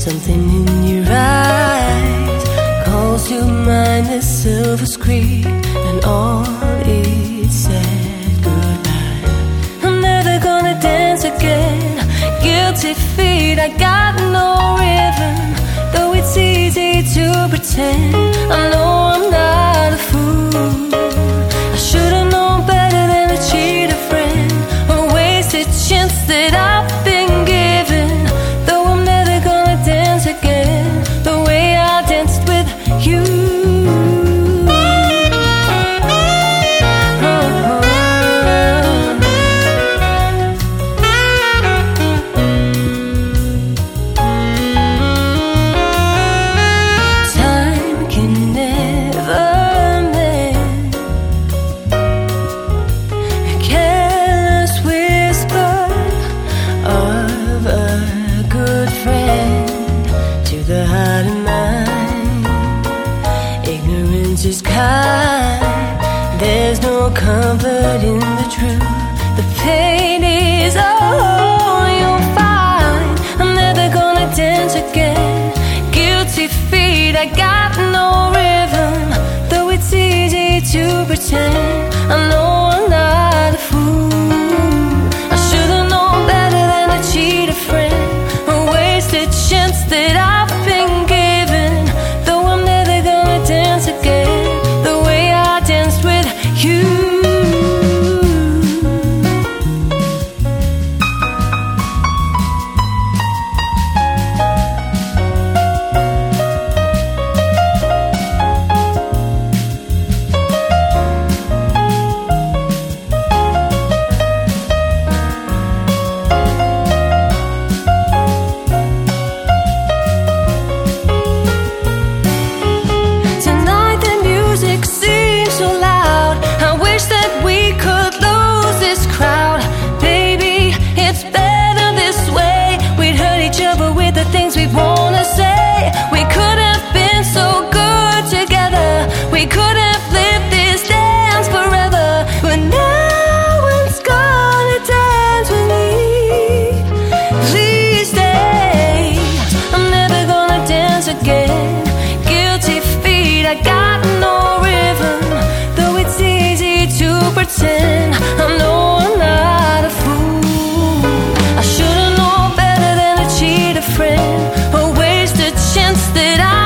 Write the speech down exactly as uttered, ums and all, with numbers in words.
Something in your eyes calls to mind the silver screen, and all it said goodbye. I'm never gonna dance again. Guilty feet, I got no rhythm. Though it's easy to pretend, I know I'm not a fool. I should've known better than to cheat a friend, or waste a chance that I've been given. Though I'm never gonna dance again the way I danced with you. Is kind. There's no comfort in the truth. The pain is all you'll find. I'm never gonna dance again. Guilty feet, I got no rhythm. Though it's easy to pretend, I know I'm not a fool. I should've known better than to cheat a friend, or waste a chance that I've been given. Though I'm never gonna dance again you. Tonight the music seems so loud. I wish that we could lose this crowd. Baby, it's better this way. We'd hurt each other with the things we wanna say. We could have been so good together. We could have lived this dance forever. But no one's gonna dance with me. Please stay. I'm never gonna dance again. Guilty feet, I got no rhythm. Though it's easy to pretend, I know I'm not a fool. I should've known better than to cheat a friend, or waste a chance that I